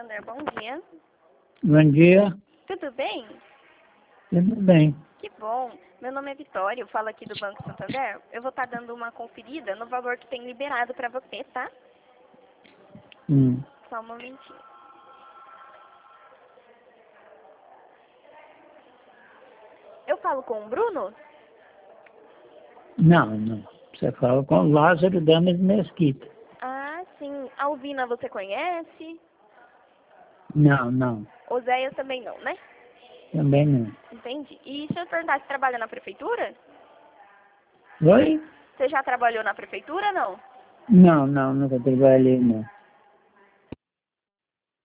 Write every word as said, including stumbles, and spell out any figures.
Santander, bom dia. Bom dia. Tudo bem? Tudo bem. Que bom. Meu nome é Vitória, eu falo aqui do Banco Santander. Eu vou estar dando uma conferida no valor que tem liberado para você, tá? Hum. Só um momentinho. Eu falo com o Bruno? Não, não. Você fala com o Lázaro Damas Mesquita. Ah, sim. A Alvina você conhece? Não, não. Oséias também não, né? Também não. Entendi. E se eu perguntar se trabalha na prefeitura? Oi? Você já trabalhou na prefeitura, não? Não, não, nunca trabalhei, não.